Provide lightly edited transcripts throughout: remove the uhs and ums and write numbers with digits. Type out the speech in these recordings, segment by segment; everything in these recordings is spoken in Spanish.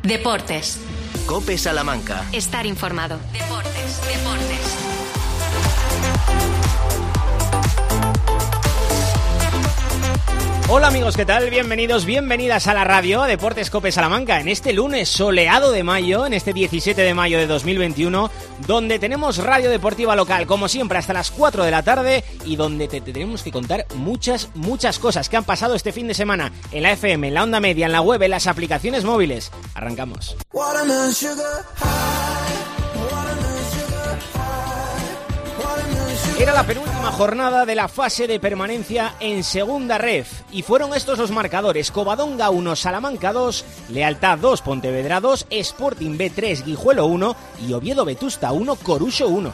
Deportes. COPE Salamanca. Estar informado. Deportes. Hola amigos, ¿qué tal? Bienvenidos, bienvenidas a la radio Deportes COPE Salamanca en este lunes soleado de mayo, en este 17 de mayo de 2021, donde tenemos radio deportiva local, como siempre, hasta las 4 de la tarde y donde te tenemos que contar muchas cosas que han pasado este fin de semana en la FM, en la onda media, en la web, en las aplicaciones móviles. Arrancamos. Era la penúltima jornada de la fase de permanencia en segunda ref y fueron estos los marcadores: Covadonga 1, Salamanca 2, Lealtad 2, Pontevedra 2, Sporting B 3, Guijuelo 1 y Oviedo Vetusta 1, Coruso 1.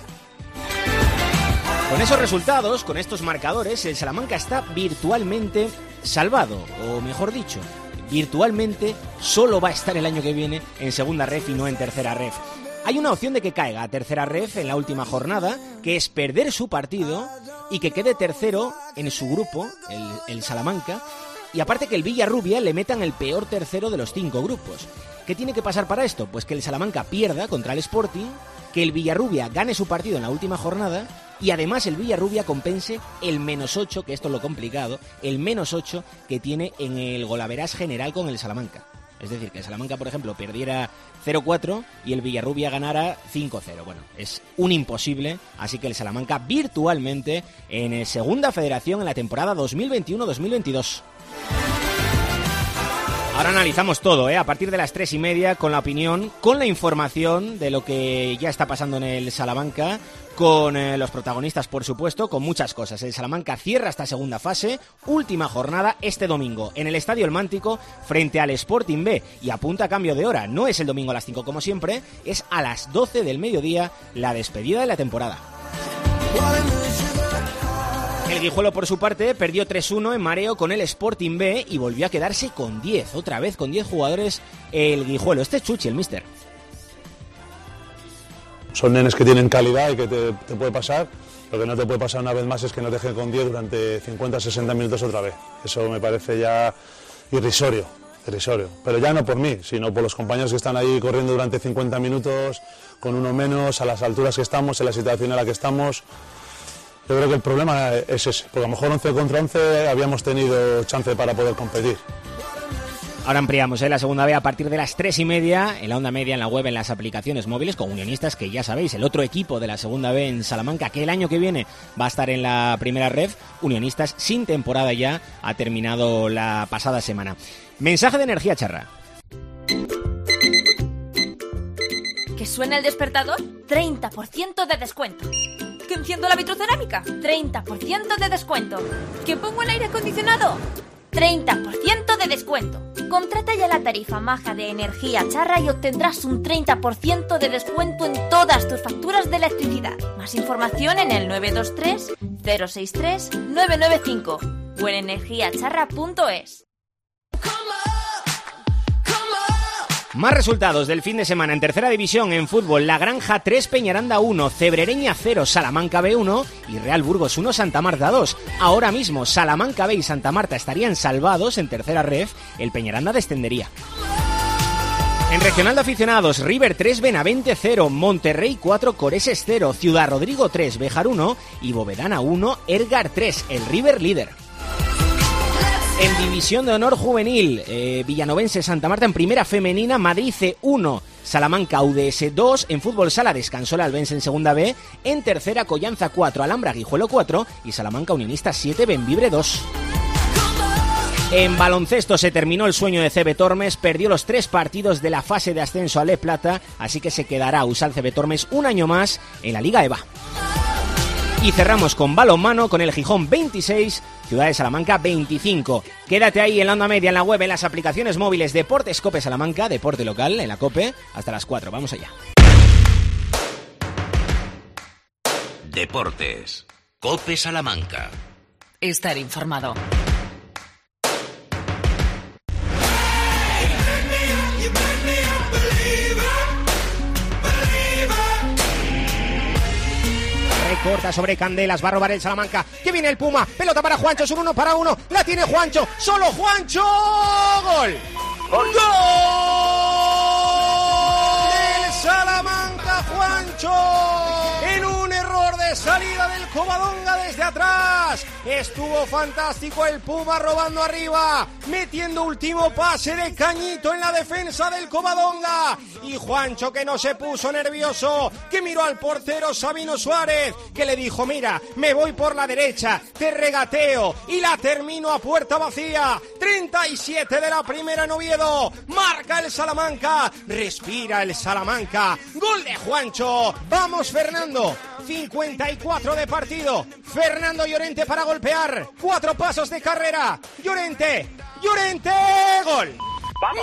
Con esos resultados, con estos marcadores, el Salamanca está virtualmente salvado, o mejor dicho, virtualmente solo va a estar el año que viene en segunda ref y no en tercera ref. Hay una opción de que caiga a tercera ref en la última jornada, que es perder su partido y que quede tercero en su grupo, el Salamanca, y aparte que el Villarrubia le metan el peor tercero de los 5 grupos. ¿Qué tiene que pasar para esto? Pues que el Salamanca pierda contra el Sporting, que el Villarrubia gane su partido en la última jornada y además el Villarrubia compense el -8, que esto es lo complicado, el -8 que tiene en el golaverage general con el Salamanca. Es decir, que el Salamanca, por ejemplo, perdiera 0-4 y el Villarrubia ganara 5-0. Bueno, es un imposible, así que el Salamanca virtualmente en segunda federación en la temporada 2021-2022. Ahora analizamos todo, a partir de las 3:30, con la opinión, con la información de lo que ya está pasando en el Salamanca, con los protagonistas, por supuesto, con muchas cosas. El Salamanca cierra esta segunda fase, última jornada este domingo, en el Estadio El Mántico, frente al Sporting B, y apunta a cambio de hora. No es el domingo a las 5 como siempre, es a las 12 del mediodía la despedida de la temporada. El Guijuelo, por su parte, perdió 3-1 en mareo con el Sporting B y volvió a quedarse con 10, otra vez con 10 jugadores el Guijuelo. Este es Chuchi, el míster. Son nenes que tienen calidad y que te puede pasar. Lo que no te puede pasar una vez más es que no te dejen con 10 durante 50-60 minutos otra vez. Eso me parece ya irrisorio. Pero ya no por mí, sino por los compañeros que están ahí corriendo durante 50 minutos, con uno menos, a las alturas que estamos, en la situación en la que estamos. Yo creo que el problema es ese, porque a lo mejor 11 contra 11 habíamos tenido chance para poder competir. Ahora ampliamos la segunda B a partir de las 3:30 en la onda media, en la web, en las aplicaciones móviles, con Unionistas, que ya sabéis, el otro equipo de la segunda B en Salamanca, que el año que viene va a estar en la primera ref. Unionistas sin temporada ya, ha terminado la pasada semana. Mensaje de Energía Charra. ¿Que suena el despertador? 30% de descuento. ¿Que enciendo la vitrocerámica? 30% de descuento. ¿Que pongo el aire acondicionado? 30% de descuento. Contrata ya la tarifa maja de Energía Charra y obtendrás un 30% de descuento en todas tus facturas de electricidad. Más información en el 923 063 995 o en energiacharra.es. Más resultados del fin de semana en tercera división en fútbol. La Granja 3, Peñaranda 1, Cebrereña 0, Salamanca B 1 y Real Burgos 1, Santa Marta 2. Ahora mismo Salamanca B y Santa Marta estarían salvados en tercera ref, el Peñaranda descendería. En regional de aficionados, River 3, Benavente 0, Monterrey 4, Coreses 0, Ciudad Rodrigo 3, Béjar 1 y Bovedana 1, Ergar 3, el River líder. En División de Honor Juvenil, Villanovense Santa Marta en primera femenina, Madrid C 1, Salamanca UDS 2, en fútbol sala descansó el Albense en segunda B, en tercera Collanza 4, Alhambra Guijuelo 4 y Salamanca Unionista 7, Bembibre 2. En baloncesto se terminó el sueño de CB Tormes, perdió los 3 partidos de la fase de ascenso a Le Plata, así que se quedará Usal CB Tormes un año más en la Liga EVA. Y cerramos con balonmano, con el Gijón 26, Ciudad de Salamanca 25. Quédate ahí en la onda media, en la web, en las aplicaciones móviles Deportes COPE Salamanca, deporte local en la COPE, hasta las 4. Vamos allá. Deportes COPE Salamanca. Estar informado. Corta sobre Candelas, va a robar el Salamanca. Que viene el Puma, pelota para Juancho, es un 1-1. La tiene Juancho, solo Juancho. ¡Gol! ¡Gol! ¡Gol! ¡Gol! ¡Gol! ¡Gol! ¡Gol! ¡Gol! ¡Gol! ¡Gol! ¡Gol! ¡Gol! ¡Gol! ¡Gol! ¡Gol! ¡Gol! ¡Gol! Juancho. En un error de salida del Covadonga desde atrás. Estuvo fantástico el Puma robando arriba, metiendo último pase de Cañito en la defensa del Covadonga. Y Juancho, que no se puso nervioso, que miró al portero Sabino Suárez, que le dijo: mira, me voy por la derecha, te regateo y la termino a puerta vacía. 37 de la primera en Oviedo. Marca el Salamanca, respira el Salamanca. Gol de Juancho. Vamos, Fernando. 54 de partido. Fernando Llorente para golpear. 4 pasos de carrera. Llorente. Gol. ¡Vamos!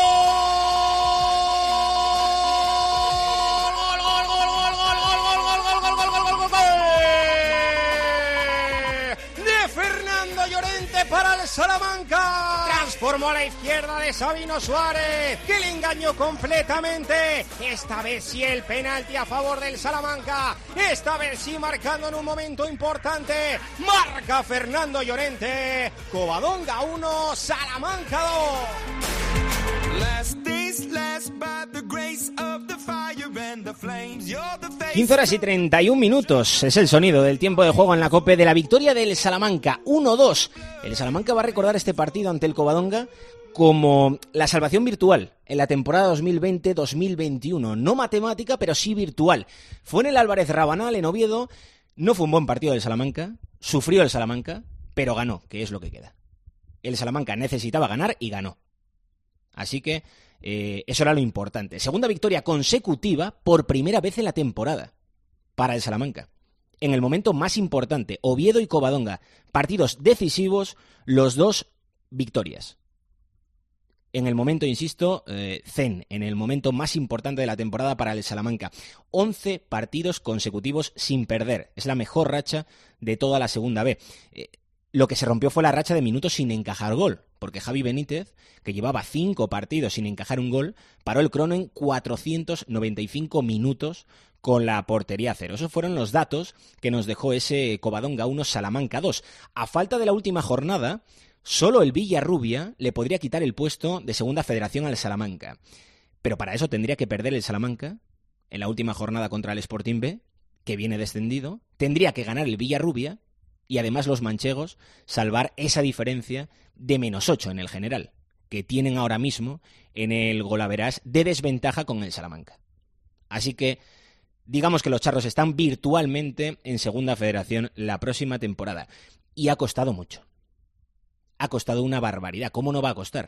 De Fernando Llorente para el Salamanca. Transformó a la izquierda de Sabino Suárez, que le engañó completamente. Esta vez sí el penalti a favor del Salamanca. Esta vez sí marcando en un momento importante. Marca Fernando Llorente. Covadonga 1, Salamanca 2. 15 horas y 31 minutos es el sonido del tiempo de juego en la COPE de la victoria del Salamanca 1-2. El Salamanca va a recordar este partido ante el Covadonga como la salvación virtual en la temporada 2020-2021. No matemática, pero sí virtual. Fue en el Álvarez Rabanal, en Oviedo. No fue un buen partido del Salamanca. Sufrió el Salamanca, pero ganó, que es lo que queda. El Salamanca necesitaba ganar y ganó. Así que eso era lo importante. Segunda victoria consecutiva por primera vez en la temporada para el Salamanca. En el momento más importante, Oviedo y Covadonga, partidos decisivos, los dos victorias. En el momento, insisto, en el momento más importante de la temporada para el Salamanca. 11 partidos consecutivos sin perder. Es la mejor racha de toda la segunda B. Lo que se rompió fue la racha de minutos sin encajar gol, porque Javi Benítez, que llevaba 5 partidos sin encajar un gol, paró el crono en 495 minutos con la portería a cero. Esos fueron los datos que nos dejó ese Covadonga 1, Salamanca 2. A falta de la última jornada, solo el Villarrubia le podría quitar el puesto de segunda federación al Salamanca. Pero para eso tendría que perder el Salamanca en la última jornada contra el Sporting B, que viene descendido. Tendría que ganar el Villarrubia y además los manchegos salvar esa diferencia de -8 en el general, que tienen ahora mismo en el golaverage de desventaja con el Salamanca. Así que digamos que los charros están virtualmente en segunda federación la próxima temporada. Y ha costado mucho. Ha costado una barbaridad. ¿Cómo no va a costar?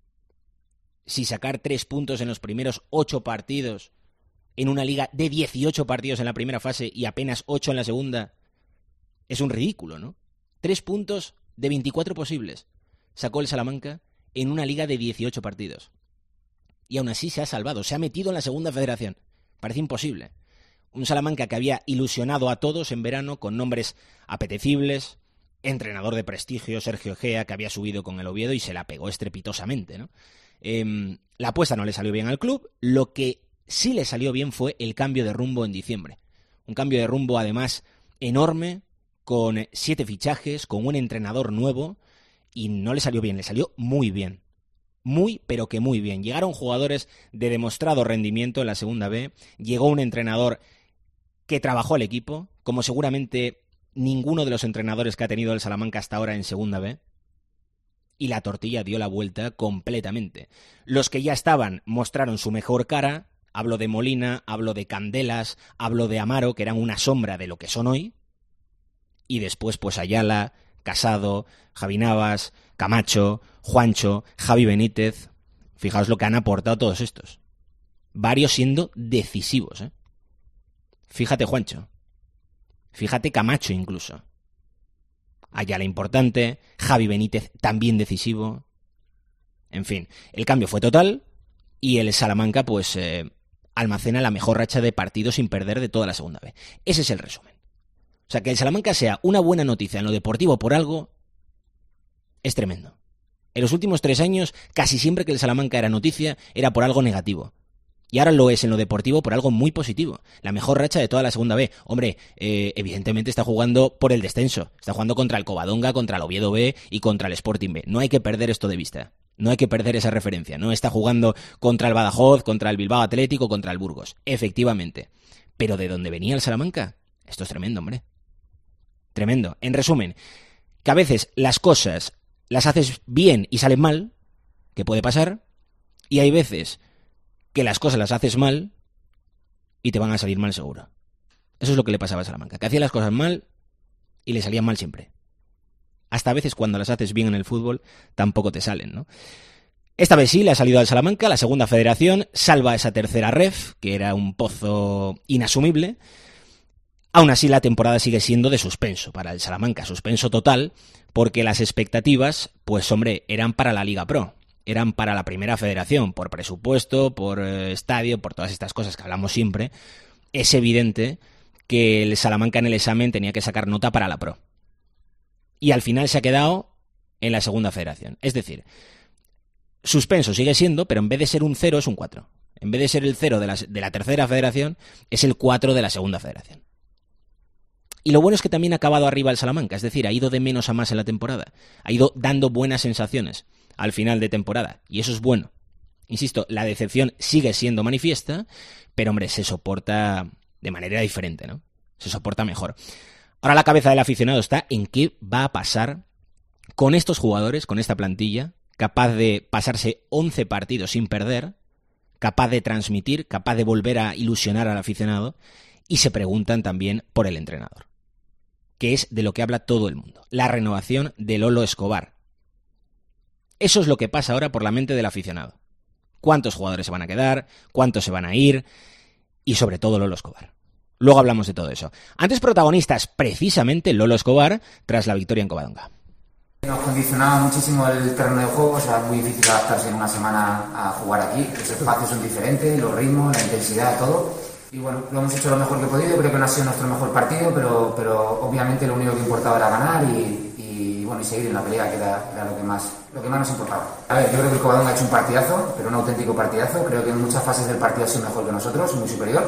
Si sacar 3 puntos en los primeros 8 partidos en una liga de 18 partidos en la primera fase y apenas 8 en la segunda, es un ridículo, ¿no? 3 puntos de 24 posibles sacó el Salamanca en una liga de 18 partidos. Y aún así se ha salvado, se ha metido en la segunda federación. Parece imposible. Un Salamanca que había ilusionado a todos en verano con nombres apetecibles, entrenador de prestigio, Sergio Egea, que había subido con el Oviedo y se la pegó estrepitosamente, ¿no? La apuesta no le salió bien al club. Lo que sí le salió bien fue el cambio de rumbo en diciembre. Un cambio de rumbo además enorme, con 7 fichajes, con un entrenador nuevo, y no le salió bien, le salió muy bien. Muy, pero que muy bien. Llegaron jugadores de demostrado rendimiento en la segunda B, llegó un entrenador que trabajó al equipo, como seguramente ninguno de los entrenadores que ha tenido el Salamanca hasta ahora en segunda B, y la tortilla dio la vuelta completamente. Los que ya estaban mostraron su mejor cara, hablo de Molina, hablo de Candelas, hablo de Amaro, que eran una sombra de lo que son hoy, y después pues Ayala, Casado, Javi Navas, Camacho, Juancho, Javi Benítez. Fijaos lo que han aportado todos estos. Varios siendo decisivos, ¿eh? Fíjate Juancho. Fíjate Camacho incluso. Ayala importante, Javi Benítez también decisivo. En fin, el cambio fue total y el Salamanca pues almacena la mejor racha de partidos sin perder de toda la segunda B. Ese es el resumen. O sea, que el Salamanca sea una buena noticia en lo deportivo por algo es tremendo. En los últimos 3 años, casi siempre que el Salamanca era noticia, era por algo negativo. Y ahora lo es en lo deportivo por algo muy positivo. La mejor racha de toda la segunda B. Hombre, evidentemente está jugando por el descenso. Está jugando contra el Covadonga, contra el Oviedo B y contra el Sporting B. No hay que perder esto de vista. No hay que perder esa referencia. No está jugando contra el Badajoz, contra el Bilbao Atlético, contra el Burgos. Efectivamente. Pero ¿de dónde venía el Salamanca? Esto es tremendo, hombre. Tremendo. En resumen, que a veces las cosas las haces bien y salen mal, que puede pasar, y hay veces que las cosas las haces mal y te van a salir mal seguro. Eso es lo que le pasaba a Salamanca, que hacía las cosas mal y le salían mal siempre. Hasta a veces cuando las haces bien en el fútbol tampoco te salen, ¿no? Esta vez sí le ha salido al Salamanca, la segunda federación salva esa tercera ref, que era un pozo inasumible. Aún así la temporada sigue siendo de suspenso para el Salamanca, suspenso total, porque las expectativas, pues hombre, eran para la Liga Pro, eran para la primera federación, por presupuesto, por estadio, por todas estas cosas que hablamos siempre. Es evidente que el Salamanca en el examen tenía que sacar nota para la Pro. Y al final se ha quedado en la segunda federación. Es decir, suspenso sigue siendo, pero en vez de ser un 0 es un 4. En vez de ser el 0 de la tercera federación, es el 4 de la segunda federación. Y lo bueno es que también ha acabado arriba el Salamanca, es decir, ha ido de menos a más en la temporada. Ha ido dando buenas sensaciones al final de temporada, y eso es bueno. Insisto, la decepción sigue siendo manifiesta, pero hombre, se soporta de manera diferente, ¿no? Se soporta mejor. Ahora la cabeza del aficionado está en qué va a pasar con estos jugadores, con esta plantilla, capaz de pasarse 11 partidos sin perder, capaz de transmitir, capaz de volver a ilusionar al aficionado, y se preguntan también por el entrenador, que es de lo que habla todo el mundo, la renovación de Lolo Escobar. Eso es lo que pasa ahora por la mente del aficionado. ¿Cuántos jugadores se van a quedar? ¿Cuántos se van a ir? Y sobre todo Lolo Escobar. Luego hablamos de todo eso. Antes protagonistas, precisamente Lolo Escobar, tras la victoria en Covadonga. Nos condicionaba muchísimo el terreno de juego, o sea, muy difícil adaptarse en una semana a jugar aquí. Los espacios son diferentes, los ritmos, la intensidad, todo. Y bueno, lo hemos hecho lo mejor que he podido, creo que no ha sido nuestro mejor partido, pero obviamente lo único que importaba era ganar y bueno, y seguir en la pelea, que era lo que más nos importaba. A ver, yo creo que el Covadonga ha hecho un partidazo, pero un auténtico partidazo. Creo que en muchas fases del partido ha sido mejor que nosotros, muy superior.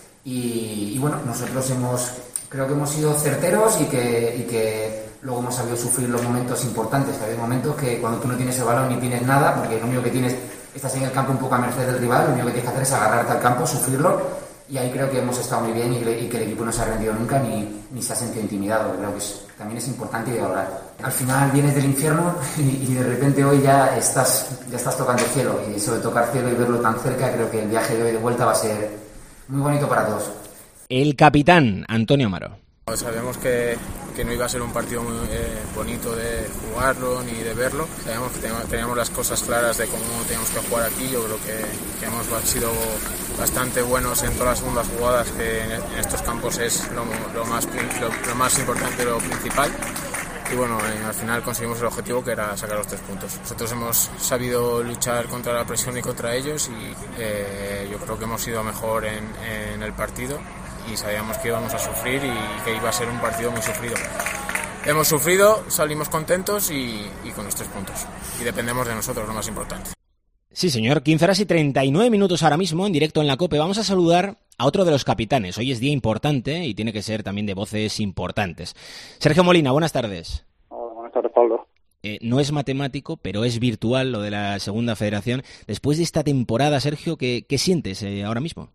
Y bueno, nosotros creo que hemos sido certeros y que luego hemos sabido sufrir los momentos importantes. Hay momentos que cuando tú no tienes el balón ni tienes nada, porque lo único que tienes, estás en el campo un poco a merced del rival, lo único que tienes que hacer es agarrarte al campo, sufrirlo. Y ahí creo que hemos estado muy bien y que el equipo no se ha rendido nunca ni se ha sentido intimidado. Creo que también es importante de valorar. Al final vienes del infierno y de repente hoy ya estás tocando el cielo. Y sobre tocar cielo y verlo tan cerca, creo que el viaje de hoy de vuelta va a ser muy bonito para todos. El capitán Antonio Amaro. Sabíamos que no iba a ser un partido muy bonito de jugarlo ni de verlo. Sabíamos que teníamos las cosas claras de cómo teníamos que jugar aquí. Yo creo que hemos sido bastante buenos en todas las segundas jugadas, que en estos campos es lo más importante, lo principal. Y bueno, al final conseguimos el objetivo, que era sacar los 3 puntos. Nosotros hemos sabido luchar contra la presión y contra ellos y yo creo que hemos sido mejor en el partido. Y sabíamos que íbamos a sufrir y que iba a ser un partido muy sufrido. Hemos sufrido, salimos contentos y con los 3 puntos. Y dependemos de nosotros, lo más importante. Sí, señor. 15 horas y 39 minutos ahora mismo, en directo en la COPE. Vamos a saludar a otro de los capitanes. Hoy es día importante y tiene que ser también de voces importantes. Sergio Molina, buenas tardes. Hola, buenas tardes, Pablo. No es matemático, pero es virtual lo de la segunda federación. Después de esta temporada, Sergio, ¿qué sientes ahora mismo?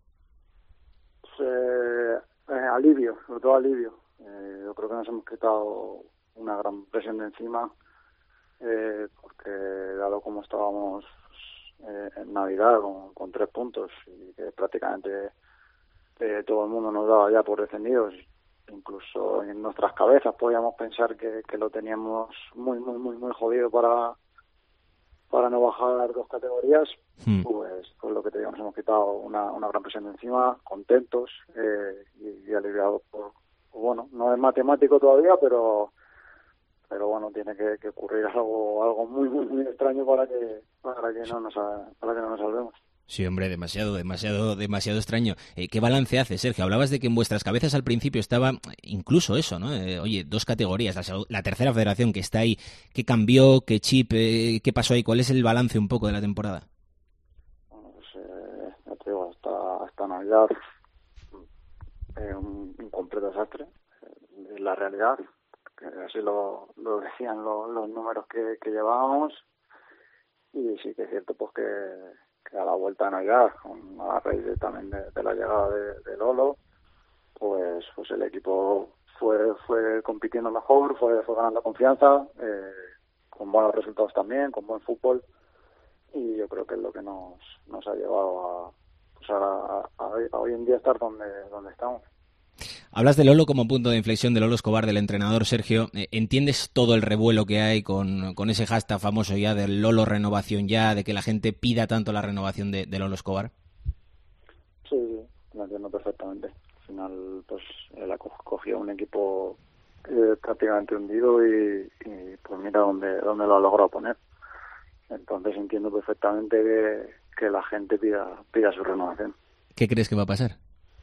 Alivio, sobre todo alivio. Yo creo que nos hemos quitado una gran presión de encima, porque dado como estábamos en Navidad con 3 puntos y que prácticamente todo el mundo nos daba ya por descendidos, incluso en nuestras cabezas podíamos pensar que lo teníamos muy jodido para no bajar 2 categorías. Pues lo que te digo, nos hemos quitado una gran presión de encima, contentos y aliviados bueno, no es matemático todavía, pero bueno, tiene que ocurrir algo muy extraño para que no nos salvemos. Sí, hombre, demasiado extraño. ¿Qué balance hace, Sergio? Hablabas de que en vuestras cabezas al principio estaba incluso eso, ¿no? Oye, 2 categorías, la tercera federación que está ahí. ¿Qué cambió? ¿Qué chip? ¿Qué pasó ahí? ¿Cuál es el balance un poco de la temporada? Bueno, pues ya te digo, hasta Navidad un completo desastre. Es la realidad, que así lo decían los números que llevábamos. Y sí que es cierto pues que a la vuelta de Navidad, a raíz también de la llegada de Lolo, pues el equipo fue compitiendo mejor, fue ganando confianza, con buenos resultados también, con buen fútbol, y yo creo que es lo que nos ha llevado a hoy en día estar donde estamos. Hablas de Lolo como punto de inflexión, de Lolo Escobar, del entrenador Sergio. ¿Entiendes todo el revuelo que hay con ese hashtag famoso ya del Lolo renovación ya, de que la gente pida tanto la renovación de Lolo Escobar? Sí, lo entiendo perfectamente. Al final, pues él cogió un equipo prácticamente hundido y pues mira dónde lo ha logrado poner. Entonces entiendo perfectamente que la gente pida su renovación. ¿Qué crees que va a pasar?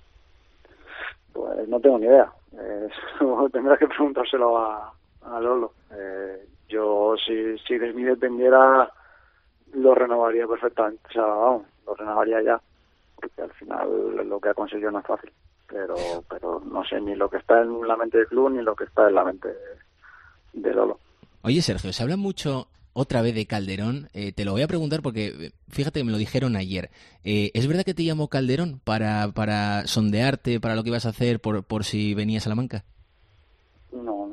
Pues no tengo ni idea. Tendrás que preguntárselo a Lolo. Yo, si de mí dependiera, lo renovaría perfectamente. O sea, vamos, lo renovaría ya. Porque al final lo que ha conseguido no es fácil. Pero no sé ni lo que está en la mente del club ni lo que está en la mente de Lolo. Oye, Sergio, se habla mucho otra vez de Calderón. Te lo voy a preguntar porque fíjate que me lo dijeron ayer. ¿Es verdad que te llamó Calderón para sondearte, para lo que ibas a hacer por si venías a Salamanca? No.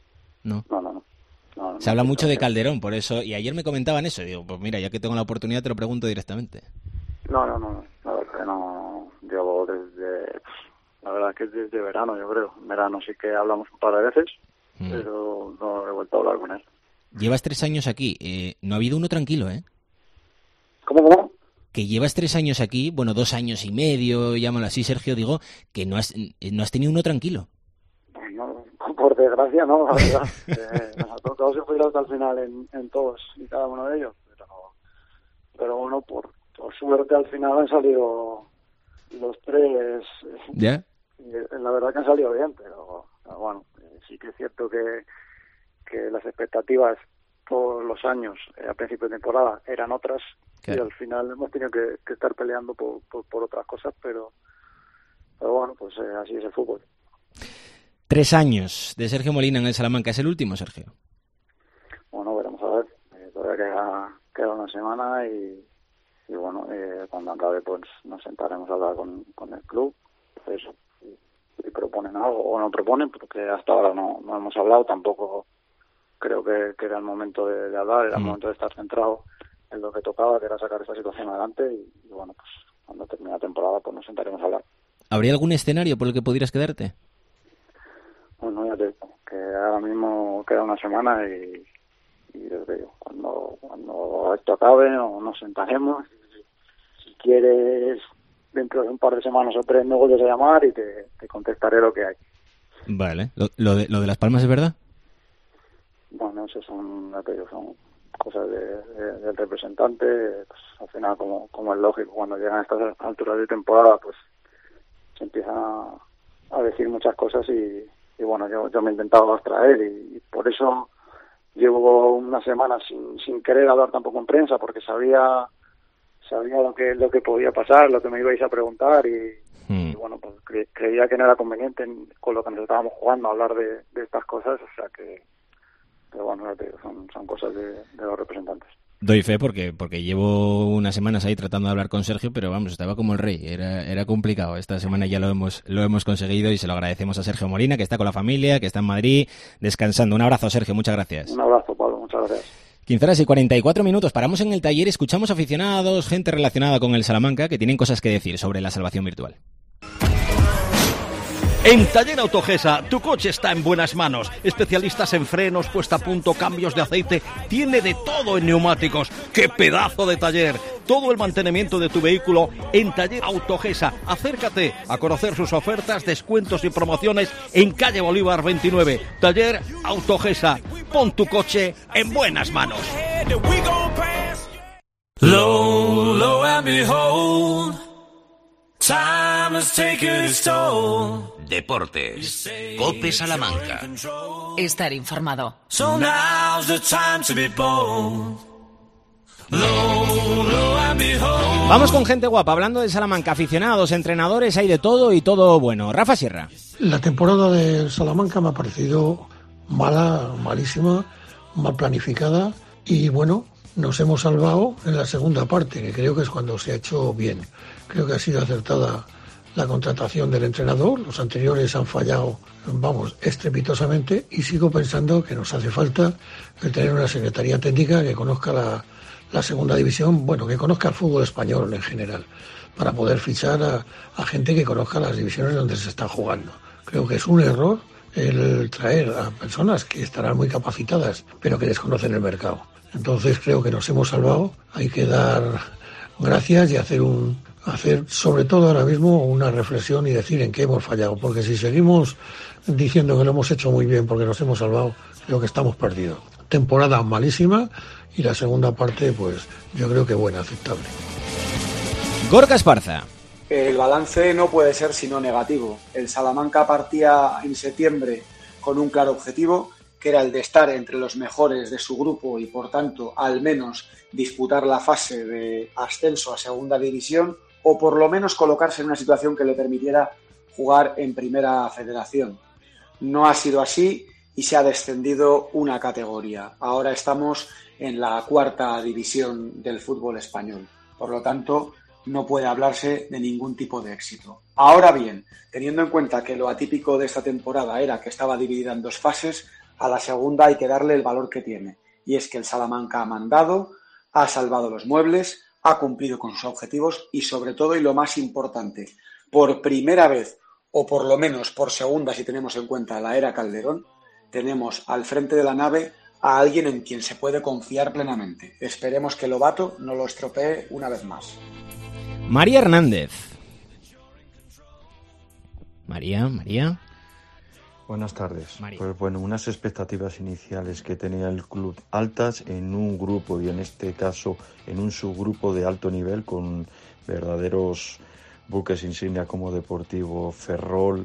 Se habla mucho de Calderón, por eso, y ayer me comentaban eso. Digo, pues mira, ya que tengo la oportunidad te lo pregunto directamente. No. La verdad que no. Llevo la verdad que desde verano, yo creo. En verano sí que hablamos un par de veces, pero no he vuelto a hablar con él. Llevas 3 años aquí. No ha habido uno tranquilo, ¿eh? ¿Cómo? Que llevas 3 años aquí, bueno, 2 años y medio, llámalo así, Sergio, digo, que no has tenido uno tranquilo. No, por desgracia no, la verdad. Nos ha tocado sufrir hasta el final en todos y cada uno de ellos. Pero bueno, por suerte al final han salido los 3. ¿Ya? La verdad que han salido bien, pero bueno, sí que es cierto que las expectativas todos los años a principio de temporada eran otras, claro. Y al final hemos tenido que estar peleando por otras cosas, pero bueno, pues así es el fútbol. 3 años de Sergio Molina en el Salamanca. ¿Es el último, Sergio? Bueno, veremos a ver. Todavía queda una semana y bueno, cuando acabe pues nos sentaremos a hablar con el club. Pues si proponen algo o no proponen, porque hasta ahora no hemos hablado, tampoco creo que era el momento de hablar, era el momento de estar centrado en lo que tocaba, que era sacar esta situación adelante y bueno, pues cuando termine la temporada pues nos sentaremos a hablar. ¿Habría algún escenario por el que pudieras quedarte? Bueno, ya te digo, que ahora mismo queda una semana y yo te digo, cuando esto acabe nos sentaremos. Si quieres, dentro de un par de semanas o 3 me vuelves a llamar y te contestaré lo que hay. Vale. ¿Lo de Las Palmas es verdad? Bueno, eso son cosas del representante. Pues al final, como es lógico, cuando llegan a estas alturas de temporada, pues se empiezan a decir muchas cosas y bueno, yo me he intentado abstraer y por eso llevo una semana sin querer hablar tampoco en prensa, porque sabía lo que podía pasar, lo que me ibais a preguntar y bueno, pues creía que no era conveniente con lo que nos estábamos jugando hablar de estas cosas, o sea que pero bueno, son cosas de los representantes. Doy fe porque llevo unas semanas ahí tratando de hablar con Sergio, pero vamos, estaba como el rey, era complicado. Esta semana ya lo hemos conseguido y se lo agradecemos a Sergio Molina, que está con la familia, que está en Madrid, descansando. Un abrazo, Sergio, muchas gracias. Un abrazo, Pablo, muchas gracias. 15:44, paramos en el taller, escuchamos aficionados, gente relacionada con el Salamanca, que tienen cosas que decir sobre la salvación virtual. En Taller Autogesa, tu coche está en buenas manos. Especialistas en frenos, puesta a punto, cambios de aceite. Tiene de todo en neumáticos. ¡Qué pedazo de taller! Todo el mantenimiento de tu vehículo en Taller Autogesa. Acércate a conocer sus ofertas, descuentos y promociones en calle Bolívar 29. Taller Autogesa. Pon tu coche en buenas manos. Lo and behold, time has taken its toll. Deportes. COPE Salamanca. Estar informado. So now's the time to be bold. Lo and behold. Vamos con gente guapa, hablando de Salamanca, aficionados, entrenadores, hay de todo y todo bueno. Rafa Sierra. La temporada de Salamanca me ha parecido malísima, mal planificada y bueno, nos hemos salvado en la segunda parte, que creo que es cuando se ha hecho bien. Creo que ha sido acertada la contratación del entrenador. Los anteriores han fallado, estrepitosamente, y sigo pensando que nos hace falta el tener una secretaría técnica que conozca la segunda división, que conozca el fútbol español en general, para poder fichar a gente que conozca las divisiones donde se está jugando. Creo que es un error el traer a personas que estarán muy capacitadas, pero que desconocen el mercado. Entonces creo que nos hemos salvado. Hay que dar gracias y hacer sobre todo ahora mismo una reflexión y decir en qué hemos fallado, porque si seguimos diciendo que lo hemos hecho muy bien porque nos hemos salvado, creo que estamos perdidos. Temporada malísima y la segunda parte, pues yo creo que buena, aceptable. Gorka Esparza. El balance no puede ser sino negativo. El Salamanca partía en septiembre con un claro objetivo, que era el de estar entre los mejores de su grupo y, por tanto, al menos disputar la fase de ascenso a segunda división, o por lo menos colocarse en una situación que le permitiera jugar en primera federación. No ha sido así y se ha descendido una categoría. Ahora estamos en la cuarta división del fútbol español. Por lo tanto, no puede hablarse de ningún tipo de éxito. Ahora bien, teniendo en cuenta que lo atípico de esta temporada era que estaba dividida en dos fases, a la segunda hay que darle el valor que tiene. Y es que el Salamanca ha mandado, ha salvado los muebles, ha cumplido con sus objetivos y, sobre todo, y lo más importante, por primera vez, o por lo menos por segunda si tenemos en cuenta la era Calderón, tenemos al frente de la nave a alguien en quien se puede confiar plenamente. Esperemos que Lobato no lo estropee una vez más. María Hernández. María. Buenas tardes. María. Pues bueno, unas expectativas iniciales que tenía el club altas en un grupo y en este caso en un subgrupo de alto nivel con verdaderos buques insignia como Deportivo Ferrol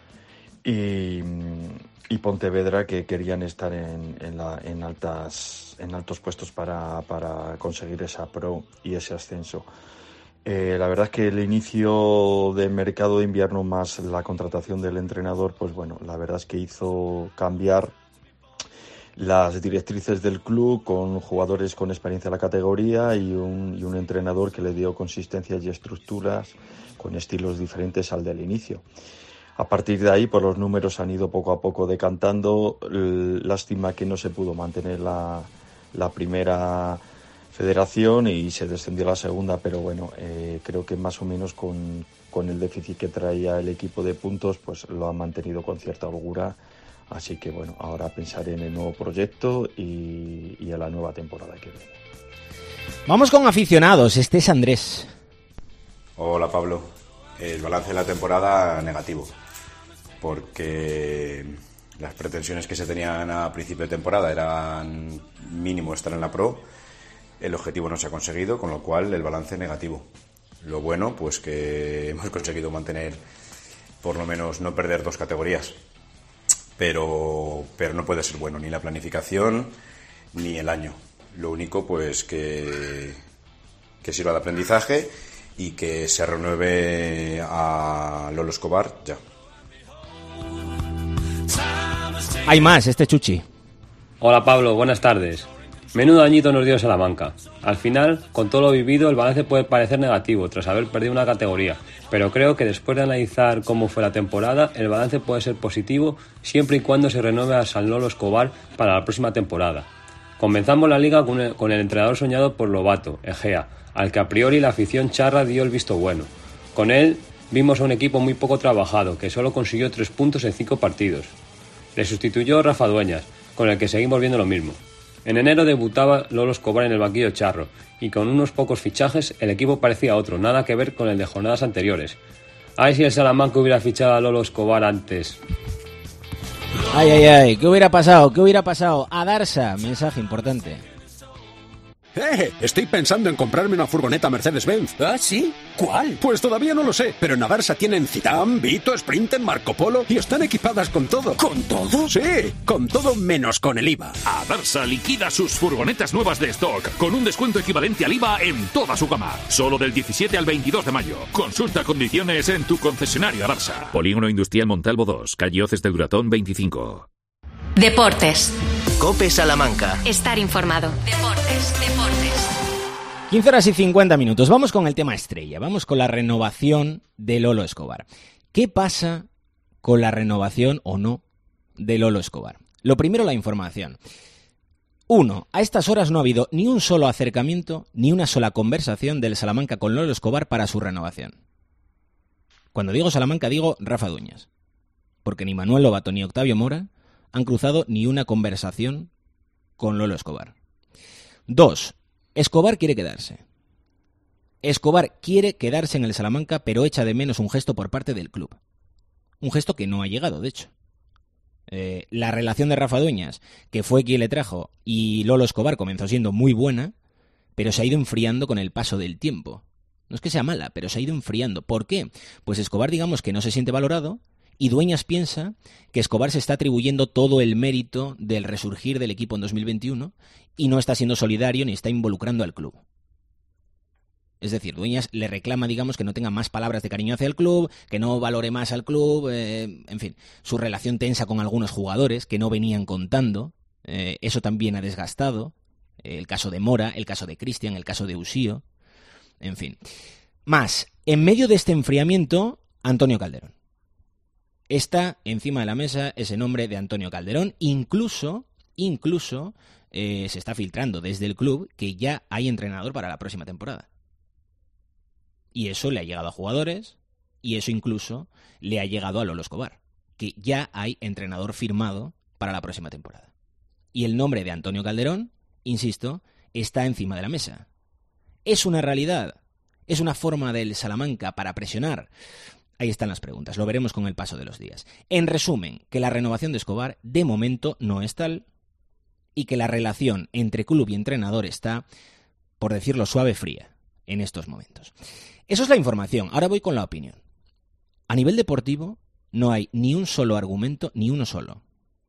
y Pontevedra, que querían estar en altos puestos para conseguir esa pro y ese ascenso. La verdad es que el inicio del mercado de invierno más la contratación del entrenador, pues bueno, la verdad es que hizo cambiar las directrices del club con jugadores con experiencia en la categoría y un entrenador que le dio consistencia y estructuras con estilos diferentes al del inicio. A partir de ahí, pues los números han ido poco a poco decantando. Lástima que no se pudo mantener la primera federación y se descendió a la segunda, pero bueno, creo que más o menos con el déficit que traía el equipo de puntos, pues lo han mantenido con cierta holgura. Así que bueno, ahora pensaré en el nuevo proyecto y en la nueva temporada que viene. Vamos con aficionados, este es Andrés. Hola Pablo, el balance de la temporada negativo, porque las pretensiones que se tenían a principio de temporada eran mínimo estar en la Pro. El objetivo no se ha conseguido, con lo cual el balance negativo. Lo bueno, pues que hemos conseguido mantener, por lo menos no perder 2 categorías. Pero no puede ser bueno ni la planificación ni el año. Lo único, pues que sirva de aprendizaje y que se renueve a Lolo Escobar ya. Hay más, este Chuchi. Hola Pablo, buenas tardes. Menudo añito nos dio Salamanca. Al final, con todo lo vivido, el balance puede parecer negativo tras haber perdido una categoría, pero creo que después de analizar cómo fue la temporada, el balance puede ser positivo siempre y cuando se renueve a San Lolo Escobar para la próxima temporada. Comenzamos la liga con el entrenador soñado por Lobato, Egea, al que a priori la afición charra dio el visto bueno. Con él vimos a un equipo muy poco trabajado, que solo consiguió 3 puntos en 5 partidos. Le sustituyó Rafa Dueñas, con el que seguimos viendo lo mismo. En enero debutaba Lolo Escobar en el banquillo charro, y con unos pocos fichajes el equipo parecía otro, nada que ver con el de jornadas anteriores. Ay, si el Salamanca hubiera fichado a Lolo Escobar antes. Ay, ¿qué hubiera pasado? A Darsa, mensaje importante. Estoy pensando en comprarme una furgoneta Mercedes-Benz. ¿Ah, sí? ¿Cuál? Pues todavía no lo sé, pero en Adarsa tienen Citan, Vito, Sprinter, Marco Polo y están equipadas con todo. ¿Con todo? Sí, con todo menos con el IVA. Adarsa liquida sus furgonetas nuevas de stock con un descuento equivalente al IVA en toda su gama. Solo del 17 al 22 de mayo. Consulta condiciones en tu concesionario Adarsa. Polígono Industrial Montalvo 2, calle Oces del Duratón 25. Deportes. COPE Salamanca. Estar informado. Deportes. 15 horas y 50 minutos. Vamos con el tema estrella. Vamos con la renovación de Lolo Escobar. ¿Qué pasa con la renovación o no de Lolo Escobar? Lo primero, la información. 1. A estas horas no ha habido ni un solo acercamiento, ni una sola conversación del Salamanca con Lolo Escobar para su renovación. Cuando digo Salamanca, digo Rafa Dueñas. Porque ni Manuel Lobato ni Octavio Mora han cruzado ni una conversación con Lolo Escobar. 2. Escobar quiere quedarse. Escobar quiere quedarse en el Salamanca, pero echa de menos un gesto por parte del club. Un gesto que no ha llegado, de hecho. La relación de Rafa Dueñas, que fue quien le trajo, y Lolo Escobar comenzó siendo muy buena, pero se ha ido enfriando con el paso del tiempo. No es que sea mala, pero se ha ido enfriando. ¿Por qué? Pues Escobar, digamos que no se siente valorado, y Dueñas piensa que Escobar se está atribuyendo todo el mérito del resurgir del equipo en 2021 y no está siendo solidario ni está involucrando al club. Es decir, Dueñas le reclama, digamos, que no tenga más palabras de cariño hacia el club, que no valore más al club, en fin, su relación tensa con algunos jugadores que no venían contando, eso también ha desgastado, el caso de Mora, el caso de Cristian, el caso de Usío, en fin. Más, en medio de este enfriamiento, Antonio Calderón. Está encima de la mesa ese nombre de Antonio Calderón, incluso se está filtrando desde el club que ya hay entrenador para la próxima temporada. Y eso le ha llegado a jugadores, y eso incluso le ha llegado a Lolo Escobar, que ya hay entrenador firmado para la próxima temporada. Y el nombre de Antonio Calderón, insisto, está encima de la mesa. ¿Es una realidad? ¿Es una forma del Salamanca para presionar? Ahí están las preguntas, lo veremos con el paso de los días. En resumen, que la renovación de Escobar de momento no es tal, y que la relación entre club y entrenador está, por decirlo suave, fría en estos momentos. Eso es la información. Ahora voy con la opinión. A nivel deportivo, no hay ni un solo argumento, ni uno solo,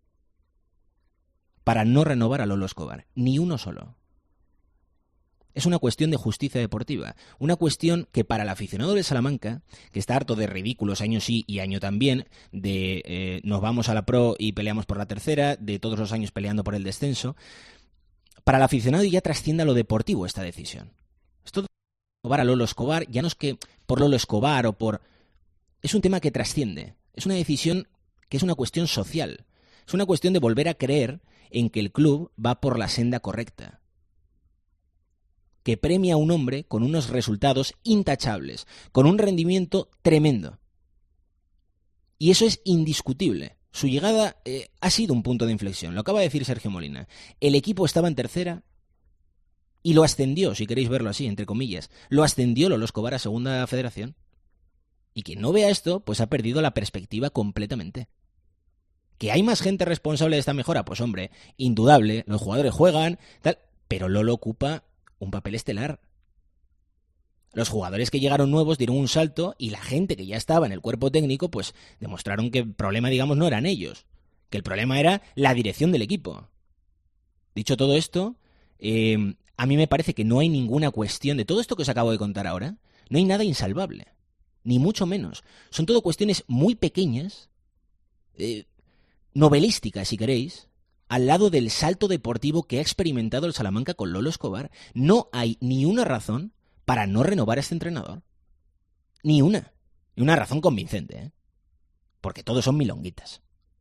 para no renovar a Lolo Escobar. Ni uno solo. Es una cuestión de justicia deportiva. Una cuestión que para el aficionado del Salamanca, que está harto de ridículos año sí y año también, de nos vamos a la Pro y peleamos por la tercera, de todos los años peleando por el descenso, para el aficionado ya trasciende a lo deportivo esta decisión. Esto de renovar a Lolo Escobar, ya no es que por Lolo Escobar o por... Es un tema que trasciende. Es una decisión que es una cuestión social. Es una cuestión de volver a creer en que el club va por la senda correcta, que premia a un hombre con unos resultados intachables, con un rendimiento tremendo. Y eso es indiscutible. Su llegada ha sido un punto de inflexión. Lo acaba de decir Sergio Molina. El equipo estaba en tercera y lo ascendió, si queréis verlo así, entre comillas. Lo ascendió Lolo Escobar a segunda federación. Y quien no vea esto, pues ha perdido la perspectiva completamente. ¿Que hay más gente responsable de esta mejora? Pues hombre, indudable. Los jugadores juegan, tal, pero Lolo ocupa un papel estelar. Los jugadores que llegaron nuevos dieron un salto y la gente que ya estaba en el cuerpo técnico pues demostraron que el problema, digamos, no eran ellos, que el problema era la dirección del equipo. Dicho todo esto, a mí me parece que no hay ninguna cuestión de todo esto que os acabo de contar ahora, no hay nada insalvable, ni mucho menos. Son todo cuestiones muy pequeñas, novelísticas si queréis, al lado del salto deportivo que ha experimentado el Salamanca con Lolo Escobar. No hay ni una razón para no renovar a este entrenador. Ni una. Ni una razón convincente, ¿eh? Porque todos son milonguitas.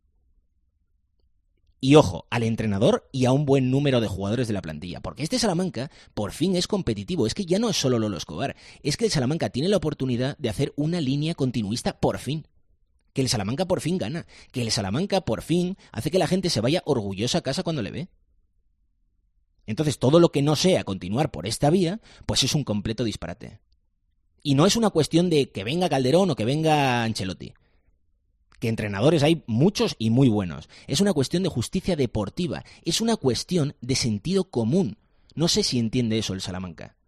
Y ojo, al entrenador y a un buen número de jugadores de la plantilla. Porque este Salamanca por fin es competitivo. Es que ya no es solo Lolo Escobar. Es que el Salamanca tiene la oportunidad de hacer una línea continuista por fin. Que el Salamanca por fin gana, que el Salamanca por fin hace que la gente se vaya orgullosa a casa cuando le ve. Entonces todo lo que no sea continuar por esta vía, pues es un completo disparate. Y no es una cuestión de que venga Calderón o que venga Ancelotti. Que entrenadores hay muchos y muy buenos. Es una cuestión de justicia deportiva, es una cuestión de sentido común. No sé si entiende eso el Salamanca.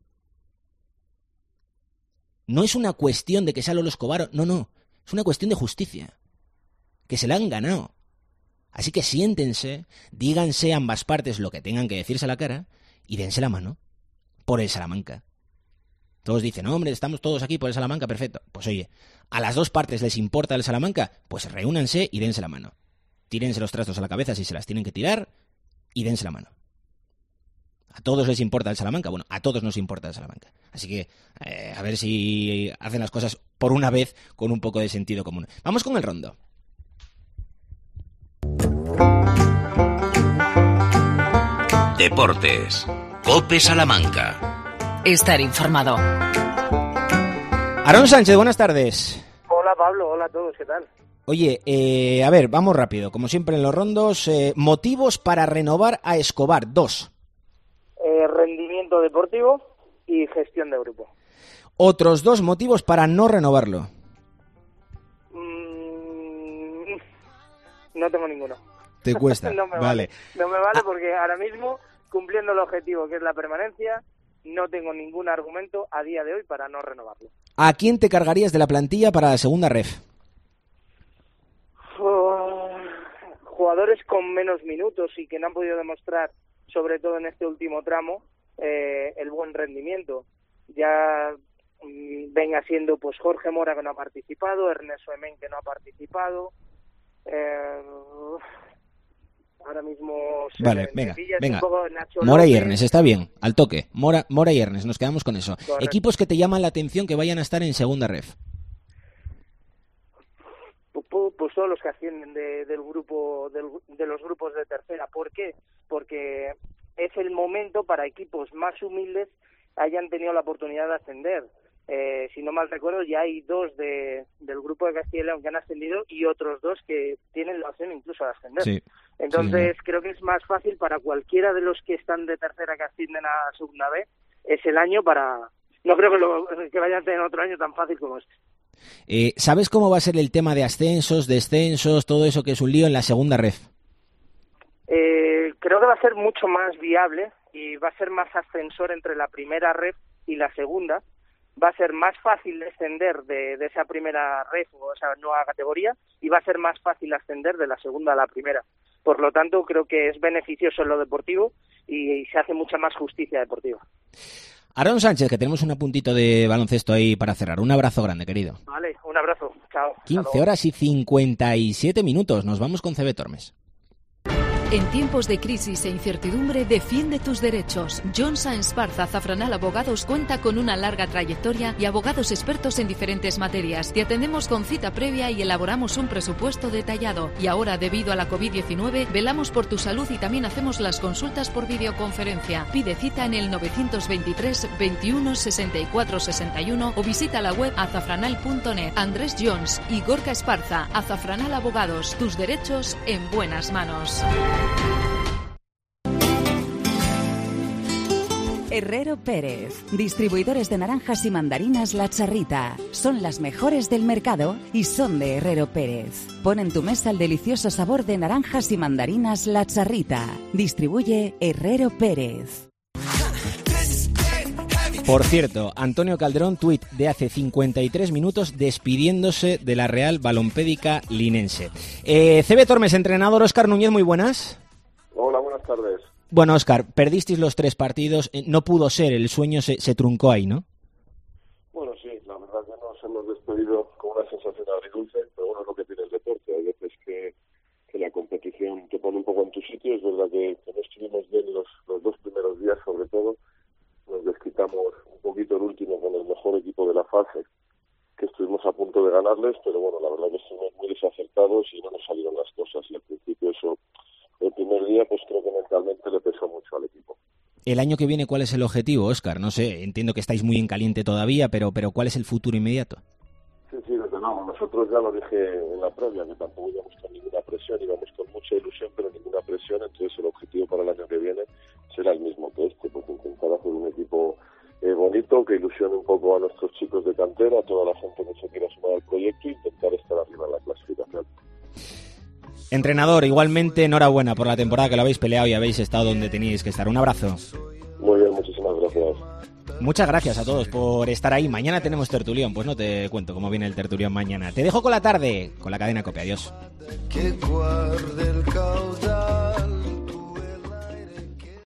No es una cuestión de que sea Lolo Escobar, no. Es una cuestión de justicia, que se la han ganado. Así que siéntense, díganse ambas partes lo que tengan que decirse a la cara y dense la mano por el Salamanca. Todos dicen, hombre, estamos todos aquí por el Salamanca, perfecto. Pues oye, a las dos partes les importa el Salamanca, pues reúnanse y dense la mano. Tírense los trastos a la cabeza si se las tienen que tirar y dense la mano. A todos les importa el Salamanca. Bueno, a todos nos importa el Salamanca. Así que a ver si hacen las cosas por una vez con un poco de sentido común. Vamos con el rondo. Deportes. COPE Salamanca. Estar informado. Aarón Sánchez, buenas tardes. Hola Pablo, hola a todos, ¿qué tal? Oye, a ver, vamos rápido. Como siempre en los rondos, motivos para renovar a Escobar, 2. Rendimiento deportivo y gestión de grupo. Otros 2 motivos para no renovarlo. No tengo ninguno. ¿Te cuesta? No me vale. No me vale porque ahora mismo, cumpliendo el objetivo que es la permanencia, no tengo ningún argumento a día de hoy para no renovarlo. ¿A quién te cargarías de la plantilla para la segunda ref? Jugadores con menos minutos y que no han podido demostrar, sobre todo en este último tramo, el buen rendimiento. Ya venga siendo pues Jorge Mora, que no ha participado, Ernesto Emén, que no ha participado. Ahora mismo vale, venga. Mora y Ernest, está bien, al toque. Mora y Ernest, nos quedamos con eso. Correcto. Equipos que te llaman la atención que vayan a estar en segunda ref. Pues todos los que ascienden del grupo, de los grupos de tercera. ¿Por qué? Porque es el momento para equipos más humildes hayan tenido la oportunidad de ascender. Si no mal recuerdo, ya hay 2 del grupo de Castilla y León que han ascendido y otros 2 que tienen la opción incluso de ascender. Sí. Entonces, creo que es más fácil para cualquiera de los que están de tercera que ascienden a segunda B. Es el año para... No creo que vayan a tener otro año tan fácil como este. ¿Sabes cómo va a ser el tema de ascensos, descensos, todo eso que es un lío en la segunda ref? Creo que va a ser mucho más viable y va a ser más ascensor entre la primera ref y la segunda. Va a ser más fácil descender de esa primera ref o esa nueva categoría y va a ser más fácil ascender de la segunda a la primera. Por lo tanto, creo que es beneficioso en lo deportivo y se hace mucha más justicia deportiva. Aarón Sánchez, que tenemos un apuntito de baloncesto ahí para cerrar. Un abrazo grande, querido. Vale, un abrazo. Chao. 15 horas y 57 minutos. Nos vamos con CB Tormes. En tiempos de crisis e incertidumbre, defiende tus derechos. John Sáenz Barza Azafranal Abogados cuenta con una larga trayectoria y abogados expertos en diferentes materias. Te atendemos con cita previa y elaboramos un presupuesto detallado. Y ahora, debido a la COVID-19, velamos por tu salud y también hacemos las consultas por videoconferencia. Pide cita en el 923 21 64 61 o visita la web azafranal.net. Andrés Jones y Gorka Esparza, Azafranal Abogados. Tus derechos en buenas manos. Herrero Pérez, distribuidores de naranjas y mandarinas La Charrita. Son las mejores del mercado y son de Herrero Pérez. Pon en tu mesa el delicioso sabor de naranjas y mandarinas La Charrita. Distribuye Herrero Pérez. Por cierto, Antonio Calderón, tuit de hace 53 minutos despidiéndose de la Real Balompédica Linense. CB Tormes, entrenador Óscar Núñez, muy buenas. Hola, buenas tardes. Bueno, Óscar, perdisteis los 3 partidos, no pudo ser, el sueño se truncó ahí, ¿no? Bueno, sí, la verdad que nos hemos despedido con una sensación agridulce, pero bueno, es lo que tiene el deporte. Hay veces que la competición te pone un poco en tu sitio. Es verdad que no estuvimos bien los 2 primeros días, sobre todo. Nos desquitamos un poquito el último con el mejor equipo de la fase, que estuvimos a punto de ganarles, pero bueno, la verdad que estuvimos muy desacertados y no nos salieron las cosas. Y al principio eso, el primer día, pues creo que mentalmente le pesó mucho al equipo. El año que viene, ¿cuál es el objetivo, Óscar? No sé, entiendo que estáis muy en caliente todavía, pero ¿cuál es el futuro inmediato? Sí, desde luego. Nosotros ya lo dije en la previa, que tampoco íbamos con ninguna presión, íbamos con mucha ilusión, pero ninguna presión. Entonces el objetivo para el año que viene será el mismo que este, pues intentar hacer un equipo bonito, que ilusione un poco a nuestros chicos de cantera, a toda la gente que se quiera sumar al proyecto e intentar estar arriba en la clasificación. Entrenador, igualmente enhorabuena por la temporada, que lo habéis peleado y habéis estado donde teníais que estar. Un abrazo. Muy bien, muchísimas gracias. Muchas gracias a todos por estar ahí. Mañana tenemos tertulión, pues no te cuento cómo viene el tertulión mañana. Te dejo con la tarde, con la cadena COPE. Adiós. Que guarde el caudal.